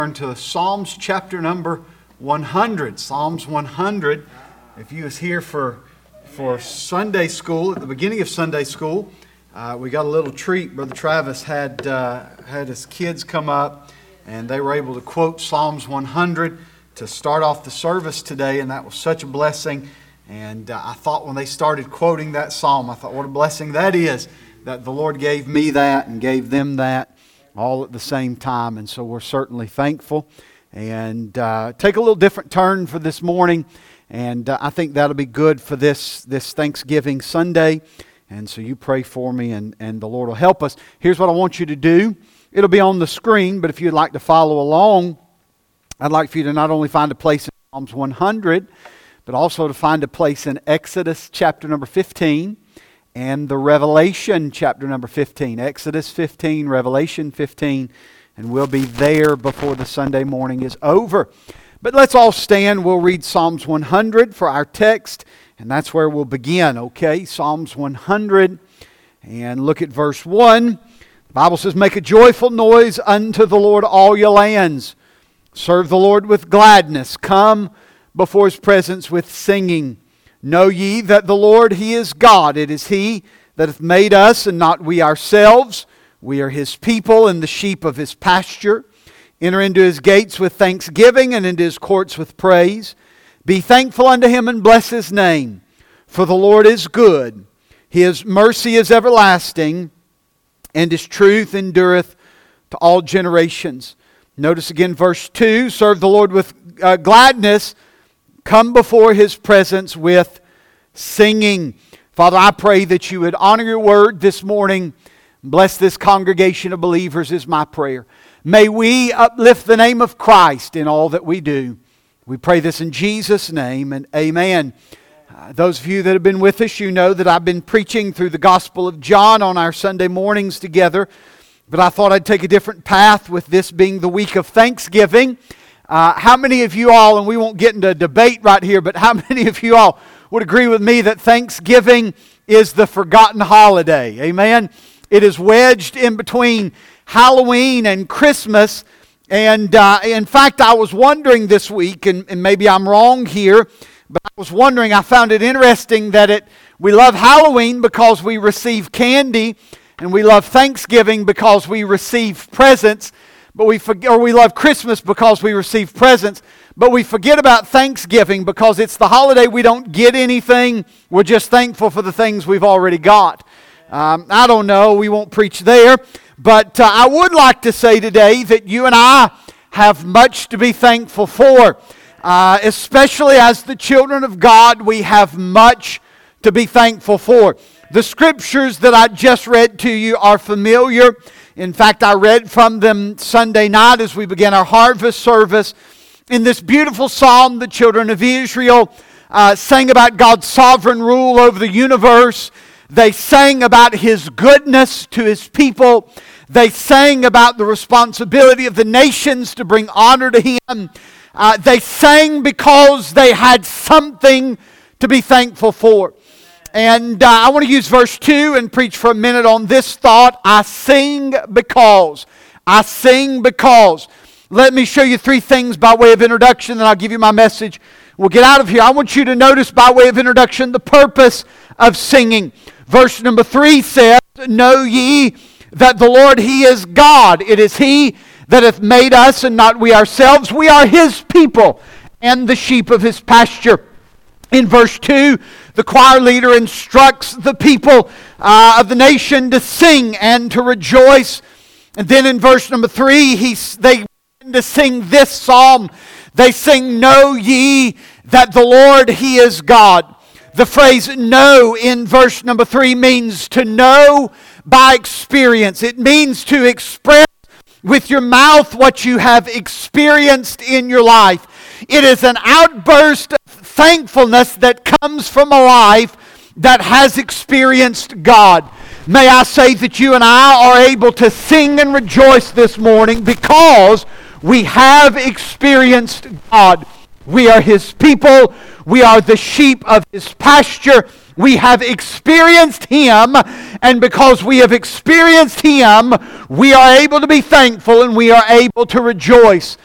Turn to Psalms chapter number 100. Psalms 100. If you was here for Sunday school, at the beginning of Sunday school, we got a little treat. Brother Travis had his kids come up, and they were able to quote Psalms 100 to start off the service today, and that was such a blessing. And I thought when they started quoting that psalm, I thought, what a blessing that is, that the Lord gave me that and gave them that all at the same time. And so we're certainly thankful. And take a little different turn for this morning. And I think that'll be good for this Thanksgiving Sunday. And so you pray for me, and the Lord will help us. Here's what I want you to do. It'll be on the screen, but if you'd like to follow along, I'd like for you to not only find a place in Psalms 100, but also to find a place in Exodus chapter number 15 and the Revelation chapter number 15. Exodus 15, Revelation 15, and we'll be there before the Sunday morning is over. But let's all stand. We'll read Psalms 100 for our text, and that's where we'll begin, okay? Psalms 100, and look at verse 1. The Bible says, "Make a joyful noise unto the Lord, all ye lands. Serve the Lord with gladness. Come before His presence with singing. Know ye that the Lord, He is God. It is He that hath made us, and not we ourselves. We are His people, and the sheep of His pasture. Enter into His gates with thanksgiving, and into His courts with praise. Be thankful unto Him, and bless His name. For the Lord is good. His mercy is everlasting, and His truth endureth to all generations." Notice again verse 2, "Serve the Lord with gladness. Come before His presence with singing." Father, I pray that You would honor Your word this morning. Bless this congregation of believers is my prayer. May we uplift the name of Christ in all that we do. We pray this in Jesus' name, and amen. Those of you that have been with us, you know that I've been preaching through the Gospel of John on our Sunday mornings together. But I thought I'd take a different path with this being the week of Thanksgiving. How many of you all, and we won't get into a debate right here, but how many of you all would agree with me that Thanksgiving is the forgotten holiday? Amen? It is wedged in between Halloween and Christmas. And in fact, I was wondering this week, and maybe I'm wrong here, but I was wondering, I found it interesting that we love Halloween because we receive candy, and we love Thanksgiving because we receive presents. But we love Christmas because we receive presents, but we forget about Thanksgiving because it's the holiday we don't get anything. We're just thankful for the things we've already got. I don't know, we won't preach there, but I would like to say today that you and I have much to be thankful for. Especially as the children of God, we have much to be thankful for. The scriptures that I just read to you are familiar. In fact, I read from them Sunday night as we began our harvest service. In this beautiful psalm, the children of Israel sang about God's sovereign rule over the universe. They sang about His goodness to His people. They sang about the responsibility of the nations to bring honor to Him. They sang because they had something to be thankful for. And I want to use verse 2 and preach for a minute on this thought. I sing because. I sing because. Let me show you three things by way of introduction, then I'll give you my message. We'll get out of here. I want you to notice by way of introduction the purpose of singing. Verse number 3 says, "Know ye that the Lord, He is God. It is He that hath made us, and not we ourselves. We are His people, and the sheep of His pasture." In verse 2, the choir leader instructs the people of the nation to sing and to rejoice. And then in verse number 3, they begin to sing this psalm. They sing, "Know ye that the Lord, He is God." The phrase "know" in verse number 3 means to know by experience. It means to express with your mouth what you have experienced in your life. It is an outburst of thankfulness that comes from a life that has experienced God. May I say that you and I are able to sing and rejoice this morning because we have experienced God. We are His people. We are the sheep of His pasture. We have experienced Him, and because we have experienced Him, we are able to be thankful and we are able to rejoice.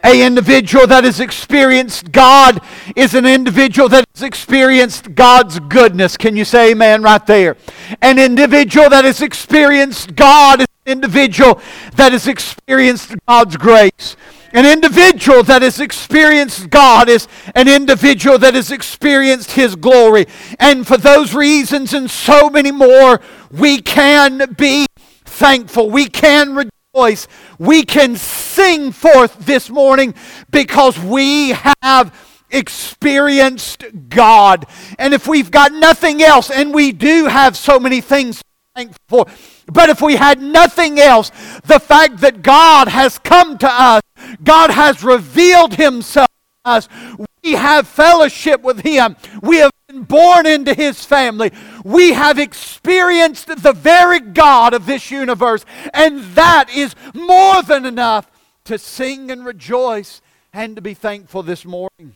An individual that has experienced God is an individual that has experienced God's goodness. Can you say amen right there? An individual that has experienced God is an individual that has experienced God's grace. An individual that has experienced God is an individual that has experienced His glory. And for those reasons and so many more, we can be thankful. We can rejoice. We can sing forth this morning because we have experienced God. And if we've got nothing else, and we do have so many things to be thankful for, but if we had nothing else, the fact that God has come to us, God has revealed Himself to us, we have fellowship with Him, we have been born into His family, we have experienced the very God of this universe, and that is more than enough to sing and rejoice and to be thankful this morning.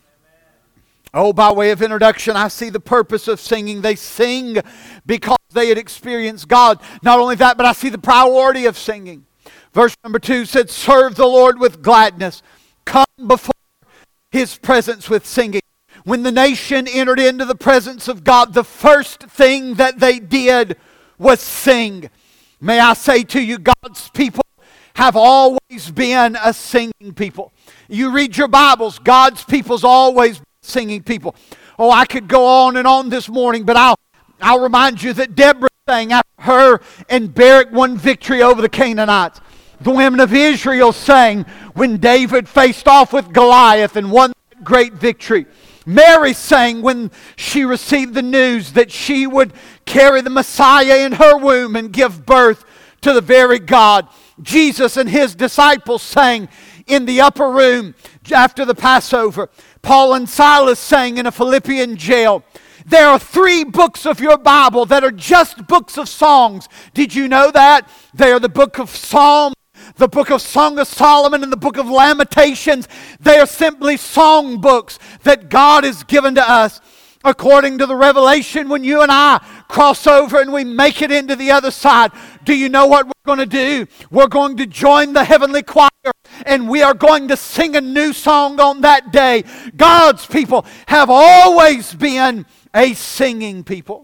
Oh, by way of introduction, I see the purpose of singing. They sing because they had experienced God. Not only that, but I see the priority of singing. Verse number 2 said, serve the Lord with gladness. Come before His presence with singing. When the nation entered into the presence of God, the first thing that they did was sing. May I say to you, God's people have always been a singing people. You read your Bibles, God's people's always been singing people. Oh, I could go on and on this morning, but I'll remind you that Deborah sang after her and Barak won victory over the Canaanites. The women of Israel sang when David faced off with Goliath and won that great victory. Mary sang when she received the news that she would carry the Messiah in her womb and give birth to the very God. Jesus and His disciples sang in the upper room after the Passover. Paul and Silas sang in a Philippian jail. There are 3 books of your Bible that are just books of songs. Did you know that? They are the book of Psalms, the book of Song of Solomon, and the book of Lamentations. They are simply song books that God has given to us. According to the revelation, when you and I cross over and we make it into the other side, do you know what we're going to do? We're going to join the heavenly choir and we are going to sing a new song on that day. God's people have always been a singing people.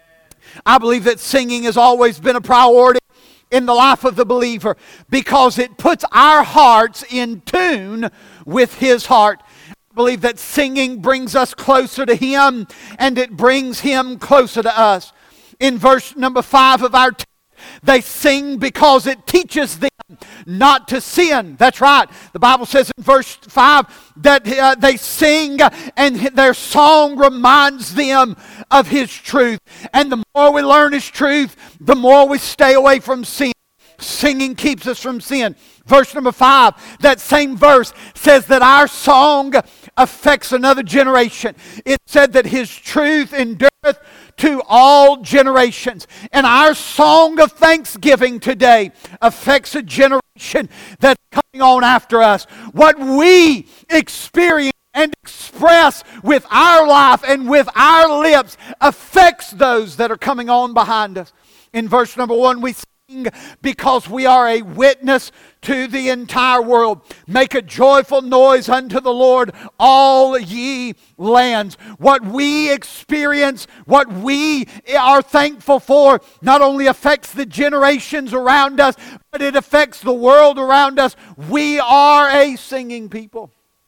I believe that singing has always been a priority in the life of the believer because it puts our hearts in tune with His heart. I believe that singing brings us closer to Him and it brings Him closer to us. In verse number 5 of our text, they sing because it teaches them not to sin. That's right. The Bible says in verse 5 that they sing and their song reminds them of His truth. And the more we learn His truth, the more we stay away from sin. Singing keeps us from sin. Verse number 5, that same verse says that our song affects another generation. It said that His truth endureth to all generations. And our song of thanksgiving today affects a generation that's coming on after us. What we experience and express with our life and with our lips affects those that are coming on behind us. In verse number 1, we sing because we are a witness to the entire world. Make a joyful noise unto the Lord, all ye lands. What we experience, what we are thankful for, not only affects the generations around us, but it affects the world around us. We are a singing people.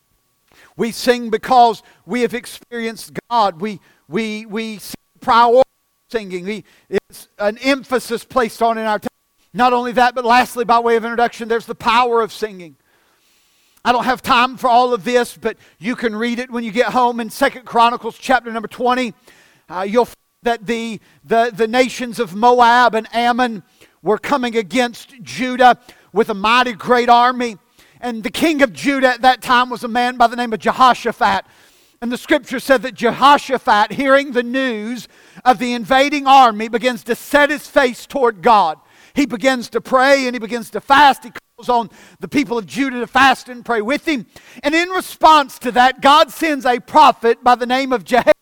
We sing because we have experienced God. We prioritize singing. It's an emphasis placed on in our time. Not only that, but lastly, by way of introduction, there's the power of singing. I don't have time for all of this, but you can read it when you get home in 2 Chronicles chapter number 20. You'll find that the nations of Moab and Ammon were coming against Judah with a mighty great army. And the king of Judah at that time was a man by the name of Jehoshaphat. And the scripture said that Jehoshaphat, hearing the news of the invading army, begins to set his face toward God. He begins to pray and he begins to fast. He calls on the people of Judah to fast and pray with him. And in response to that, God sends a prophet by the name of Jehaziel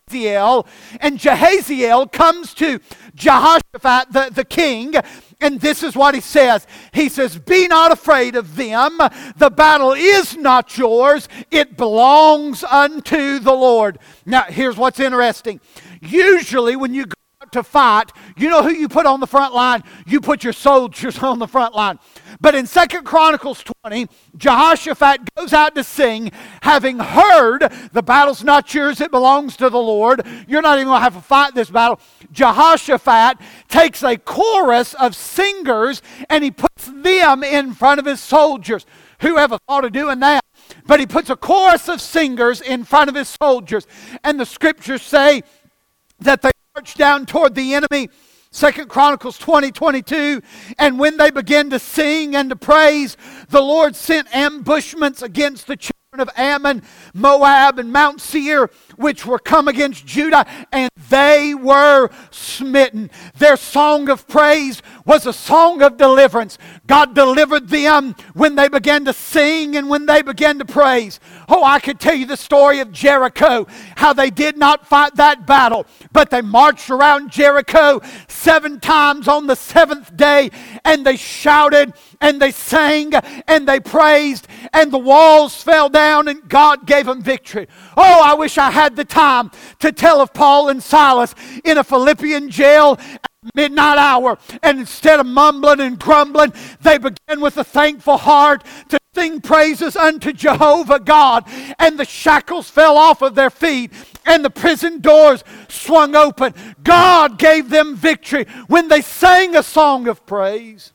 Jahaziel, and Jahaziel comes to Jehoshaphat, the king, and this is what he says. He says, be not afraid of them. The battle is not yours. It belongs unto the Lord. Now, here's what's interesting. Usually when you go out to fight, you know who you put on the front line? You put your soldiers on the front line. But in 2 Chronicles 20, Jehoshaphat goes out to sing, having heard the battle's not yours, it belongs to the Lord. You're not even going to have to fight this battle. Jehoshaphat takes a chorus of singers and he puts them in front of his soldiers. Whoever thought of doing that? But he puts a chorus of singers in front of his soldiers. And the scriptures say that they marched down toward the enemy. 2 Chronicles 20:22, and when they began to sing and to praise, the Lord sent ambushments against the children of Ammon, Moab, and Mount Seir, which were come against Judah, and they were smitten. Their song of praise was a song of deliverance. God delivered them when they began to sing and when they began to praise. Oh, I could tell you the story of Jericho, how they did not fight that battle, but they marched around Jericho 7 times on the 7th day, and they shouted, and they sang, and they praised, and the walls fell down, and God gave them victory. Oh, I wish I had the time to tell of Paul and Silas in a Philippian jail at midnight hour, and instead of mumbling and grumbling, they began with a thankful heart to sing praises unto Jehovah God, and the shackles fell off of their feet, and the prison doors swung open. God gave them victory when they sang a song of praise.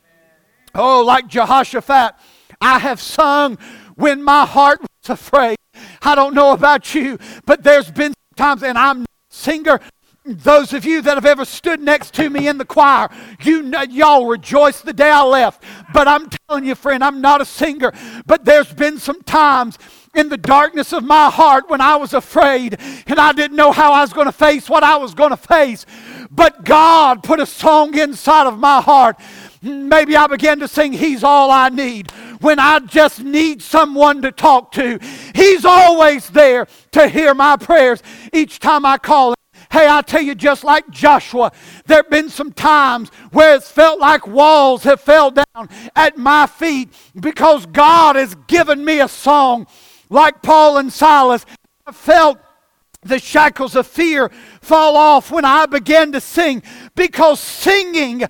Oh, like Jehoshaphat, I have sung when my heart was afraid. I don't know about you, but there's been times, and I'm not a singer. Those of you that have ever stood next to me in the choir, y'all rejoiced the day I left. But I'm telling you, friend, I'm not a singer. But there's been some times in the darkness of my heart when I was afraid and I didn't know how I was going to face what I was going to face. But God put a song inside of my heart. Maybe I began to sing, He's All I Need. When I just need someone to talk to, He's always there to hear my prayers each time I call Him. Hey, I tell you, just like Joshua, there have been some times where it's felt like walls have fell down at my feet because God has given me a song. Like Paul and Silas, I felt the shackles of fear fall off when I began to sing, because singing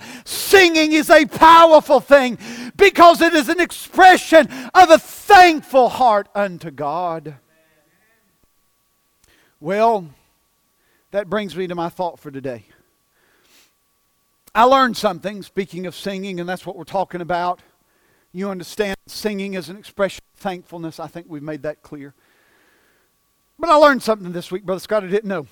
is a powerful thing, because it is an expression of a thankful heart unto God. Well, that brings me to my thought for today. I learned something, speaking of singing, and that's what we're talking about. You understand, singing is an expression of thankfulness. I think we've made that clear. But I learned something this week, Brother Scott, I didn't know.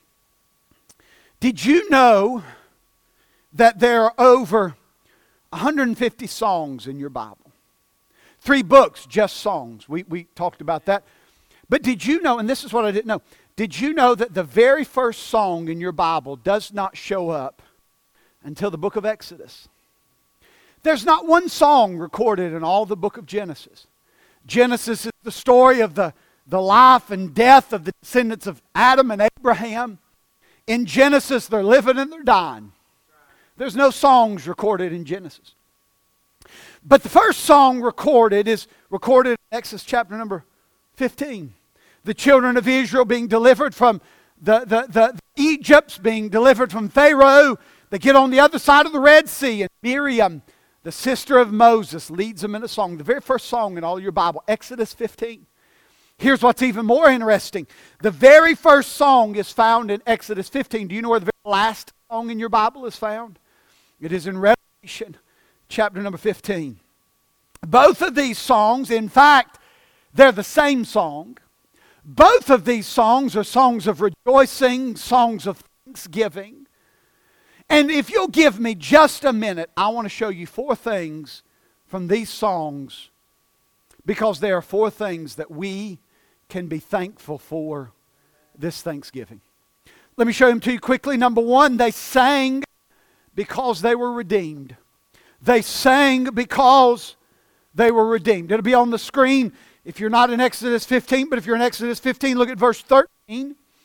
Did you know that there are over 150 songs in your Bible? 3 books, just songs. We talked about that. But did you know, and this is what I didn't know, did you know that the very first song in your Bible does not show up until the book of Exodus? There's not one song recorded in all the book of Genesis. Genesis is the story of the life and death of the descendants of Adam and Abraham. In Genesis, they're living and they're dying. There's no songs recorded in Genesis. But the first song recorded is recorded in Exodus chapter number 15. The children of Israel being delivered from the Egypts, being delivered from Pharaoh. They get on the other side of the Red Sea, and Miriam, the sister of Moses, leads them in a song. The very first song in all your Bible, Exodus 15. Here's what's even more interesting. The very first song is found in Exodus 15. Do you know where the very last song in your Bible is found? It is in Revelation, chapter number 15. Both of these songs, in fact, they're the same song. Both of these songs are songs of rejoicing, songs of thanksgiving. And if you'll give me just a minute, I want to show you 4 things from these songs, because there are 4 things that we can be thankful for this Thanksgiving. Let me show them to you quickly. Number 1, they sang because they were redeemed. They sang because they were redeemed. It'll be on the screen if you're not in Exodus 15, but if you're in Exodus 15, look at verse 13.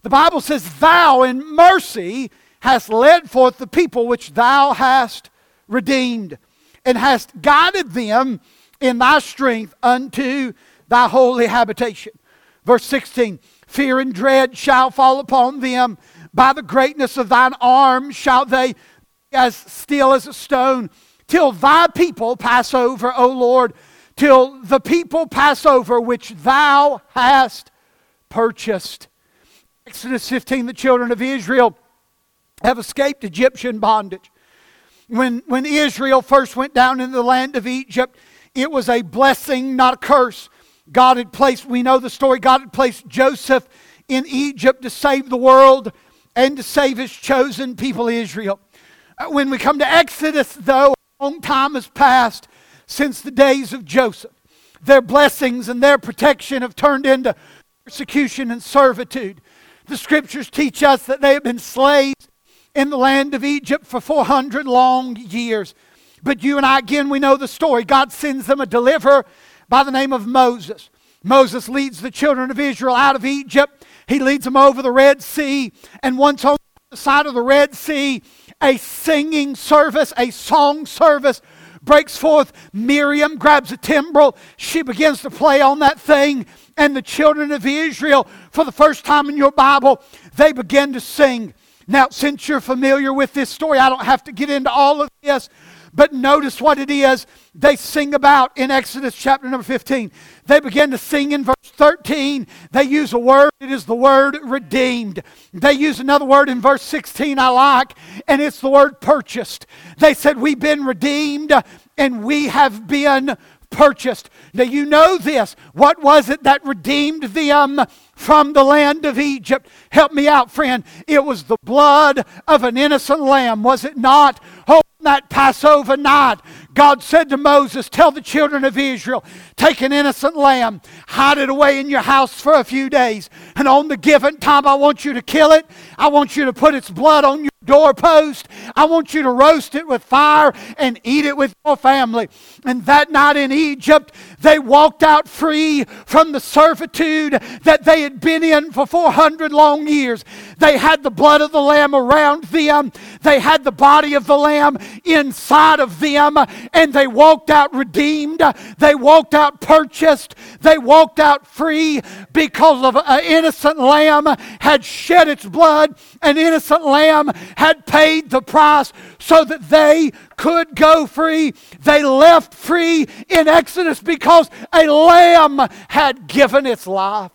The Bible says, thou in mercy hast led forth the people which thou hast redeemed, and hast guided them in thy strength unto thy holy habitation. Verse 16, fear and dread shall fall upon them. By the greatness of thine arm shall they be as still as a stone, till thy people pass over, O Lord, till the people pass over which thou hast purchased. Exodus 15, the children of Israel have escaped Egyptian bondage. When Israel first went down into the land of Egypt, it was a blessing, not a curse. God had placed, we know the story, God had placed Joseph in Egypt to save the world and to save His chosen people Israel. When we come to Exodus, though, a long time has passed since the days of Joseph. Their blessings and their protection have turned into persecution and servitude. The Scriptures teach us that they have been slaves in the land of Egypt for 400 long years. But you and I, again, we know the story. God sends them a deliverer by the name of Moses. Moses leads the children of Israel out of Egypt. He leads them over the Red Sea. And once on the side of the Red Sea, a singing service, a song service breaks forth. Miriam grabs a timbrel. She begins to play on that thing. And the children of Israel, for the first time in your Bible, they begin to sing. Now, since you're familiar with this story, I don't have to get into all of this, but notice what it is they sing about in Exodus chapter number 15. They begin to sing in verse 13. They use a word. It is the word redeemed. They use another word in verse 16 I like, and it's the word purchased. They said, we've been redeemed and we have been purchased. Now you know this. What was it that redeemed them from the land of Egypt? Help me out, friend. It was the blood of an innocent lamb, was it not? Oh, that Passover night, God said to Moses, tell the children of Israel, take an innocent lamb, hide it away in your house for a few days, and on the given time I want you to kill it. I want you to put its blood on your doorpost. I want you to roast it with fire and eat it with your family. And that night in Egypt, they walked out free from the servitude that they had been in for 400 long years. They had the blood of the Lamb around them. They had the body of the Lamb inside of them. And they walked out redeemed. They walked out purchased. They walked out free because of an innocent lamb had shed its blood. An innocent lamb had paid the price so that they could go free. They left free in Exodus because a lamb had given its life.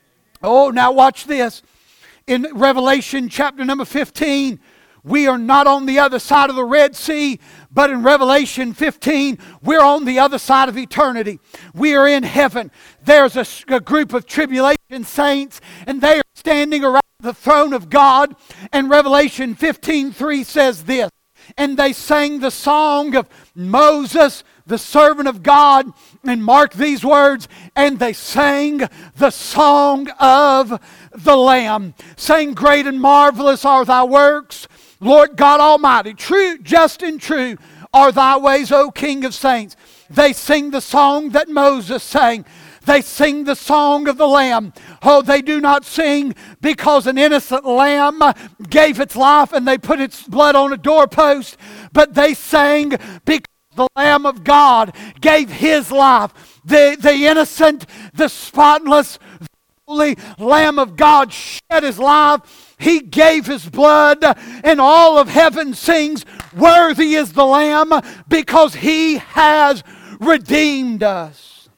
Oh, now watch this. In Revelation chapter number 15, we are not on the other side of the Red Sea, but in Revelation 15, we're on the other side of eternity. We are in heaven. There's a group of tribulation saints, and they are standing around the throne of God. And Revelation 15:3 says this, and they sang the song of Moses, the servant of God, and mark these words, and they sang the song of the Lamb, saying, great and marvelous are thy works, Lord God Almighty. True, just and true are thy ways, O King of saints. They sing the song that Moses sang. They sing the song of the Lamb. Oh, they do not sing because an innocent lamb gave its life and they put its blood on a doorpost, but they sang because the Lamb of God gave His life. The innocent, the spotless, holy Lamb of God shed His life. He gave His blood, and all of heaven sings, worthy is the Lamb, because He has redeemed us.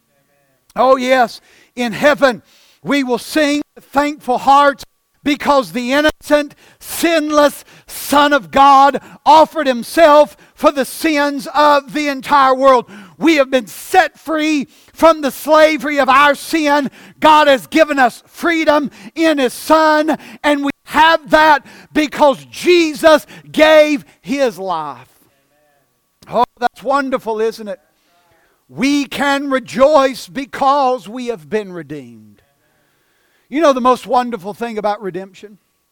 Oh yes, in heaven we will sing with thankful hearts because the innocent, sinless Son of God offered Himself for the sins of the entire world. We have been set free from the slavery of our sin. God has given us freedom in His Son, and we have that because Jesus gave His life. Oh, that's wonderful, isn't it? We can rejoice because we have been redeemed. You know the most wonderful thing about redemption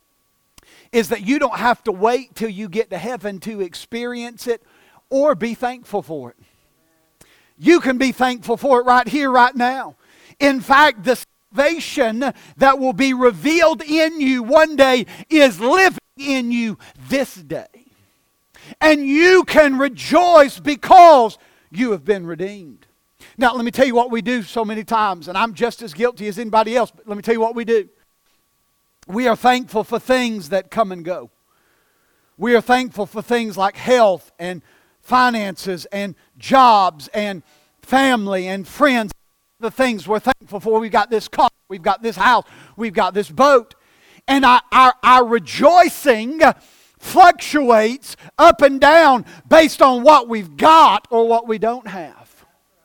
is that you don't have to wait till you get to heaven to experience it or be thankful for it. You can be thankful for it right here, right now. In fact, the salvation that will be revealed in you one day is living in you this day. And you can rejoice because you have been redeemed. Now, let me tell you what we do so many times, and I'm just as guilty as anybody else, but let me tell you what we do. We are thankful for things that come and go. We are thankful for things like health and finances and jobs and family and friends. The things we're thankful for. We've got this car, we've got this house, we've got this boat. And our rejoicing fluctuates up and down based on what we've got or what we don't have.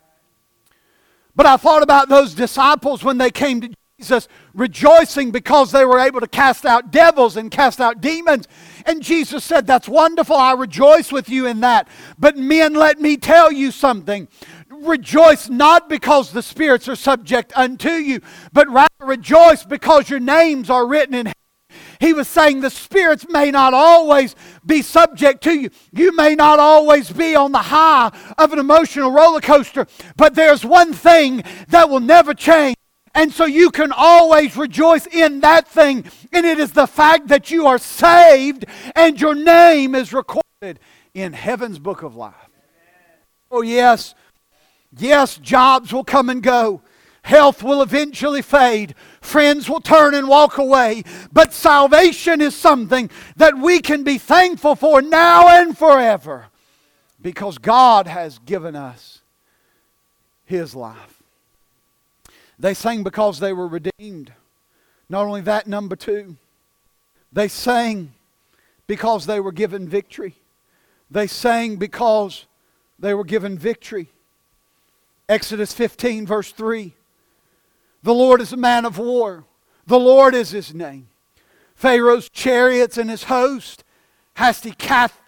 But I thought about those disciples when they came to Jesus, rejoicing because they were able to cast out devils and cast out demons. And Jesus said, that's wonderful, I rejoice with you in that. But men, let me tell you something. Rejoice not because the spirits are subject unto you, but rather rejoice because your names are written in heaven. He was saying the spirits may not always be subject to you. You may not always be on the high of an emotional roller coaster, but there's one thing that will never change. And so you can always rejoice in that thing. And it is the fact that you are saved and your name is recorded in heaven's book of life. Oh yes. Yes, jobs will come and go. Health will eventually fade. Friends will turn and walk away. But salvation is something that we can be thankful for now and forever because God has given us His life. They sang because they were redeemed. Not only that, number two, they sang because they were given victory. They sang because they were given victory. Exodus 15 verse 3. The Lord is a man of war. The Lord is His name. Pharaoh's chariots and his host hath he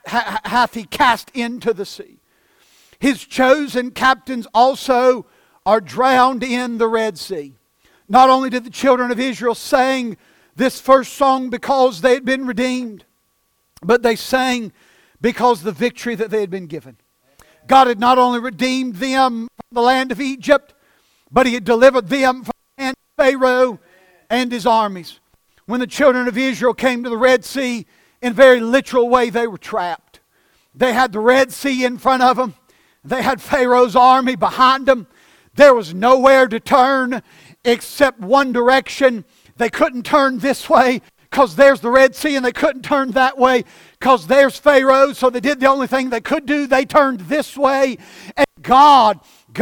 cast into the sea. His chosen captains also are drowned in the Red Sea. Not only did the children of Israel sing this first song because they had been redeemed, but they sang because of the victory that they had been given. God had not only redeemed them from the land of Egypt, but He had delivered them from the hand of Pharaoh and his armies. When the children of Israel came to the Red Sea, in a very literal way, they were trapped. They had the Red Sea in front of them. They had Pharaoh's army behind them. There was nowhere to turn except one direction. They couldn't turn this way because there's the Red Sea, and they couldn't turn that way because there's Pharaoh. So they did the only thing they could do. They turned this way. And God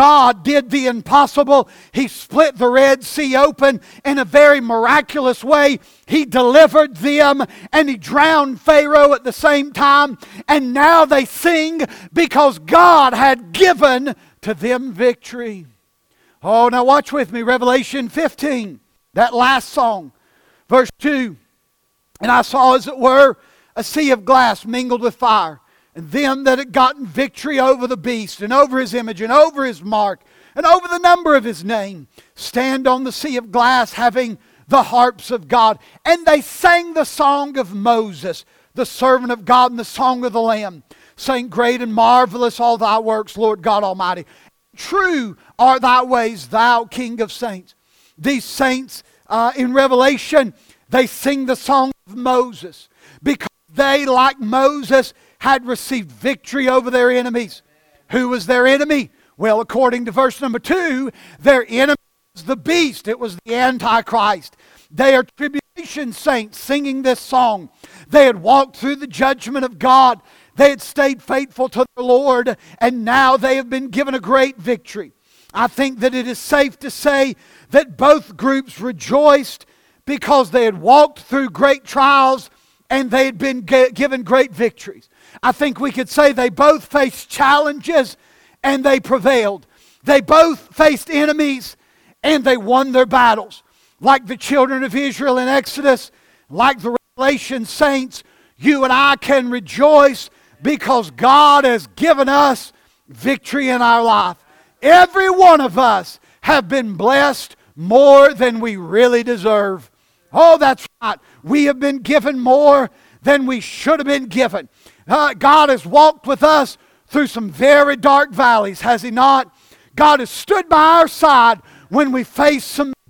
did the impossible. He split the Red Sea open in a very miraculous way. He delivered them and He drowned Pharaoh at the same time. And now they sing because God had given to them victory. Oh, now watch with me. Revelation 15, that last song, verse 2. And I saw, as it were, a sea of glass mingled with fire, and them that had gotten victory over the beast, and over his image, and over his mark, and over the number of his name, stand on the sea of glass, having the harps of God. And they sang the song of Moses, the servant of God, and the song of the Lamb, saying, Great and marvelous all thy works, Lord God Almighty. True are thy ways, thou King of saints. These saints in Revelation, they sing the song of Moses because they, like Moses, had received victory over their enemies. Who was their enemy? Well, according to verse number 2, their enemy was the beast. It was the Antichrist. They are tribulation saints singing this song. They had walked through the judgment of God. They had stayed faithful to the Lord, and now they have been given a great victory. I think that it is safe to say that both groups rejoiced because they had walked through great trials and they had been given great victories. I think we could say they both faced challenges and they prevailed. They both faced enemies and they won their battles. Like the children of Israel in Exodus, like the Revelation saints, you and I can rejoice because God has given us victory in our life. Every one of us have been blessed more than we really deserve. Oh, that's right. We have been given more than we should have been given. God has walked with us through some very dark valleys, has He not? God has stood by our side when we faced some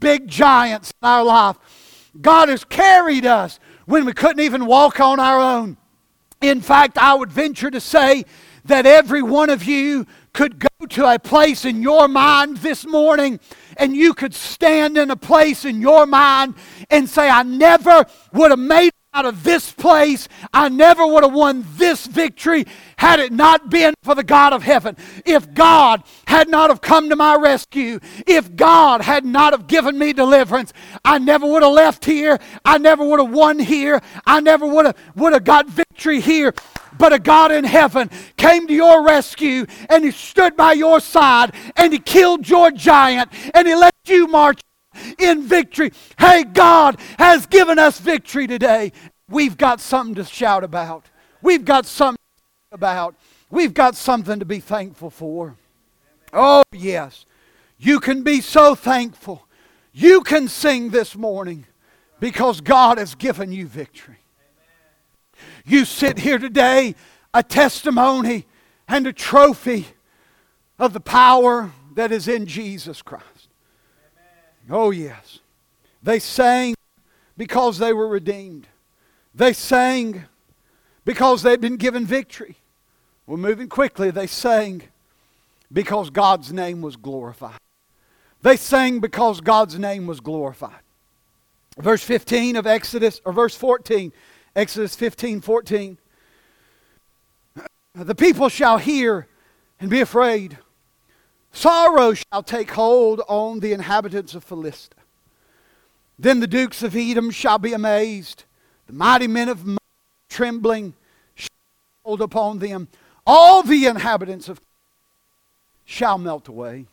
big giants in our life. God has carried us when we couldn't even walk on our own. In fact, I would venture to say that every one of you could go to a place in your mind this morning and you could stand in a place in your mind and say, I never would have made it out of this place. I never would have won this victory had it not been for the God of heaven. If God had not have come to my rescue, if God had not have given me deliverance, I never would have left here. I never would have won here. I never would have got victory here. But a God in heaven came to your rescue and He stood by your side and He killed your giant and He let you march in victory. Hey, God has given us victory today. We've got something to shout about. We've got something to about. We've got something to be thankful for. Oh, yes. You can be so thankful. You can sing this morning because God has given you victory. You sit here today, a testimony and a trophy of the power that is in Jesus Christ. Oh, yes. They sang because they were redeemed. They sang because they'd been given victory. We're moving quickly. They sang because God's name was glorified. They sang because God's name was glorified. Verse 15 of Exodus, or verse 14, Exodus 15:14. The people shall hear and be afraid. Sorrow shall take hold on the inhabitants of Philistia. Then the dukes of Edom shall be amazed. The mighty men of Moab trembling shall hold upon them. All the inhabitants of shall melt away.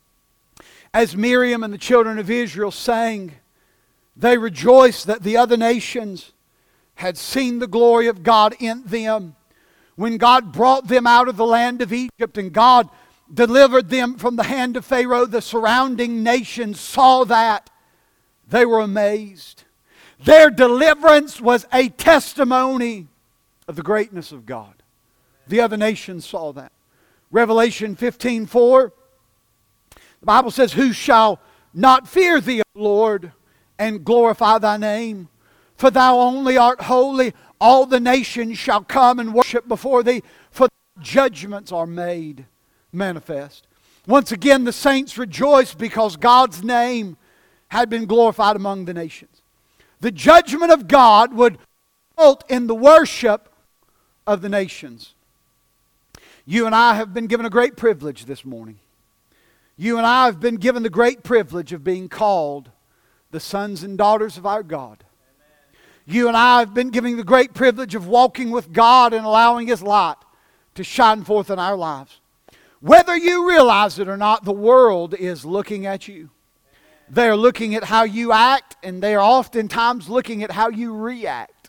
As Miriam and the children of Israel sang, they rejoiced that the other nations had seen the glory of God in them. When God brought them out of the land of Egypt and God delivered them from the hand of Pharaoh, the surrounding nations saw that. They were amazed. Their deliverance was a testimony of the greatness of God. The other nations saw that. Revelation 15:4, the Bible says, who shall not fear thee, O Lord, and glorify thy name? For thou only art holy. All the nations shall come and worship before thee, for judgments are made manifest. Once again, the saints rejoiced because God's name had been glorified among the nations. The judgment of God would result in the worship of the nations. You and I have been given a great privilege this morning. You and I have been given the great privilege of being called the sons and daughters of our God. You and I have been given the great privilege of walking with God and allowing His light to shine forth in our lives. Whether you realize it or not, the world is looking at you. They are looking at how you act, and they are oftentimes looking at how you react.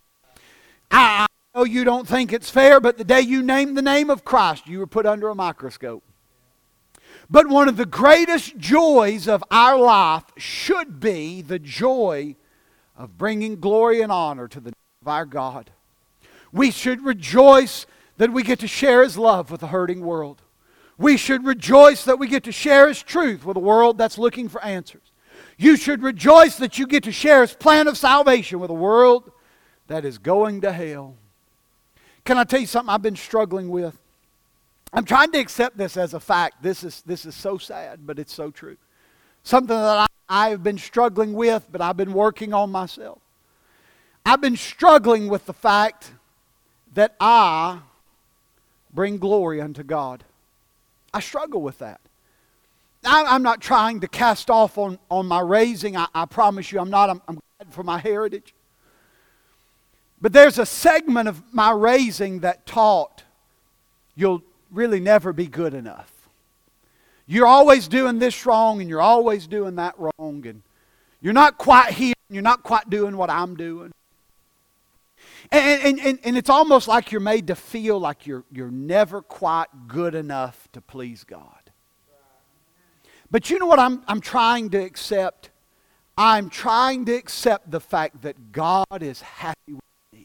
I know you don't think it's fair, but the day you name the name of Christ, you were put under a microscope. But one of the greatest joys of our life should be the joy of bringing glory and honor to the name of our God. We should rejoice that we get to share His love with a hurting world. We should rejoice that we get to share His truth with a world that's looking for answers. You should rejoice that you get to share His plan of salvation with a world that is going to hell. Can I tell you something I've been struggling with? I'm trying to accept this as a fact. This is so sad, but it's so true. Something that I have been struggling with, but I've been working on myself. I've been struggling with the fact that I bring glory unto God. I struggle with that. I'm not trying to cast off on my raising. I promise you I'm not. I'm glad for my heritage. But there's a segment of my raising that taught you'll really never be good enough. You're always doing this wrong and you're always doing that wrong. And you're not quite here and you're not quite doing what I'm doing. And it's almost like you're made to feel like you're never quite good enough to please God. But you know what I'm trying to accept? I'm trying to accept the fact that God is happy with me.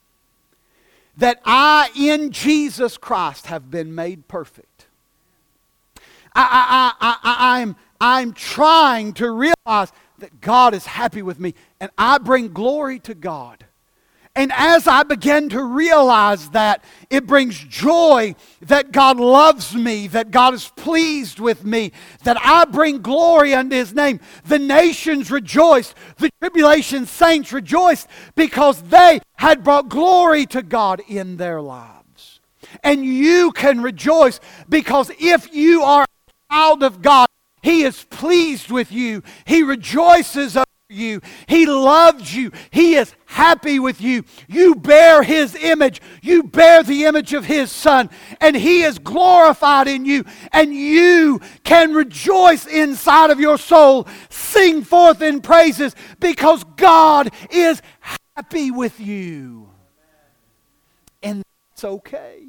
That I, in Jesus Christ, have been made perfect. I'm I'm trying to realize that God is happy with me, and I bring glory to God. And as I begin to realize that, it brings joy that God loves me, that God is pleased with me, that I bring glory unto His name. The nations rejoiced, the tribulation saints rejoiced, because they had brought glory to God in their lives. And you can rejoice, because if you are a child of God, He is pleased with you. He rejoices over you. He loves you. He is happy with you. You bear His image. You bear the image of His Son. And He is glorified in you. And you can rejoice inside of your soul. Sing forth in praises, because God is happy with you. And that's okay.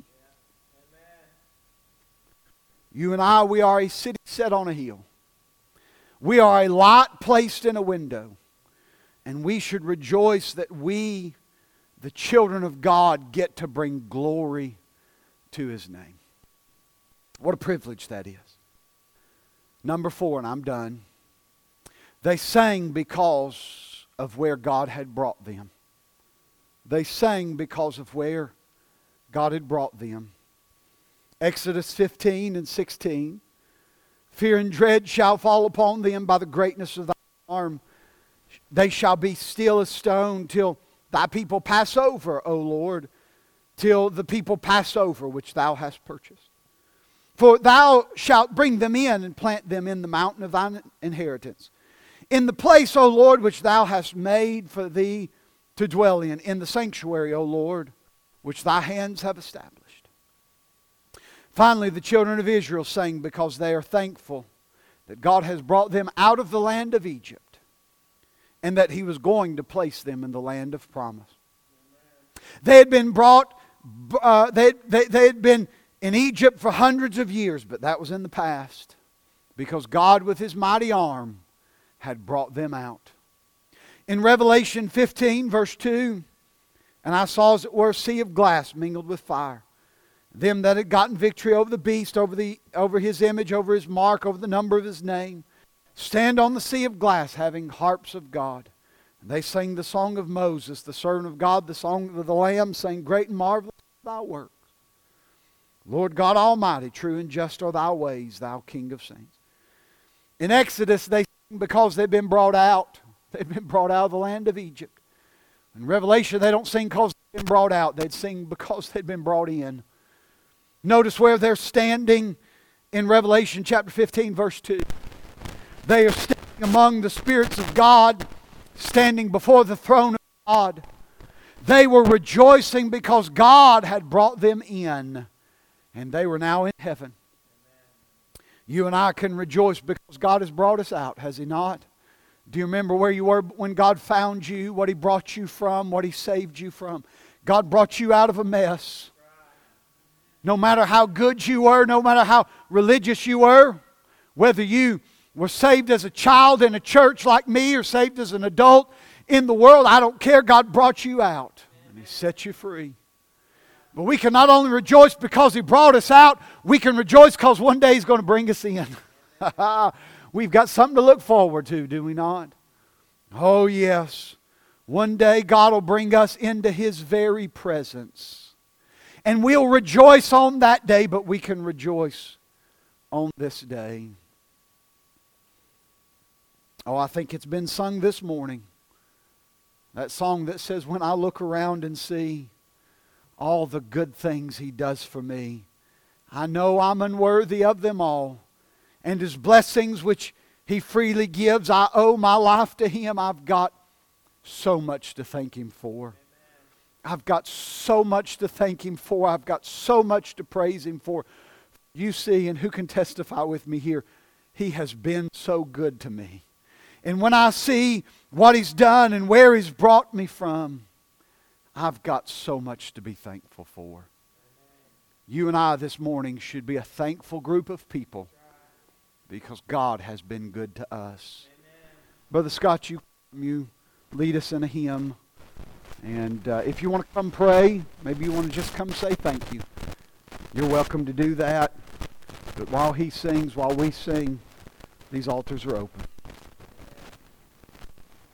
You and I, we are a city set on a hill. We are a light placed in a window. And we should rejoice that we, the children of God, get to bring glory to His name. What a privilege that is. Number 4, and I'm done. They sang because of where God had brought them. They sang because of where God had brought them. Exodus 15 and 16. Fear and dread shall fall upon them by the greatness of thy arm. They shall be still as stone till thy people pass over, O Lord, till the people pass over which thou hast purchased. For thou shalt bring them in and plant them in the mountain of thine inheritance, in the place, O Lord, which thou hast made for thee to dwell in the sanctuary, O Lord, which thy hands have established. Finally, the children of Israel sang because they are thankful that God has brought them out of the land of Egypt, and that He was going to place them in the land of promise. They had been they had been in Egypt for hundreds of years, but that was in the past, because God with His mighty arm had brought them out. In Revelation 15 verse 2, and I saw as it were a sea of glass mingled with fire. Them that had gotten victory over the beast, over his image, over his mark, over the number of his name, stand on the sea of glass, having harps of God. And they sang the song of Moses, the servant of God, the song of the Lamb, saying, Great and marvelous are thy works. Lord God Almighty, true and just are thy ways, thou King of saints. In Exodus, they sing because they've been brought out. They've been brought out of the land of Egypt. In Revelation, they don't sing because they've been brought out. They'd sing because they'd been brought in. Notice where they're standing in Revelation chapter 15 verse 2. They are standing among the spirits of God, standing before the throne of God. They were rejoicing because God had brought them in, and they were now in heaven. You and I can rejoice because God has brought us out, has He not? Do you remember where you were when God found you, what He brought you from, what He saved you from? God brought you out of a mess. No matter how good you were, no matter how religious you were, whether you were saved as a child in a church like me or saved as an adult in the world, I don't care. God brought you out and He set you free. But we can not only rejoice because He brought us out, we can rejoice because one day He's going to bring us in. We've got something to look forward to, do we not? Oh yes. One day God will bring us into His very presence. And we'll rejoice on that day, but we can rejoice on this day. Oh, I think it's been sung this morning. That song that says, when I look around and see all the good things He does for me, I know I'm unworthy of them all. And His blessings which He freely gives, I owe my life to Him. I've got so much to thank Him for. I've got so much to thank Him for. I've got so much to praise Him for. You see, and who can testify with me here, He has been so good to me. And when I see what He's done and where He's brought me from, I've got so much to be thankful for. You and I this morning should be a thankful group of people because God has been good to us. Brother Scott, you lead us in a hymn. And if you want to come pray, maybe you want to just come say thank you. You're welcome to do that. But while he sings, while we sing, These altars are open.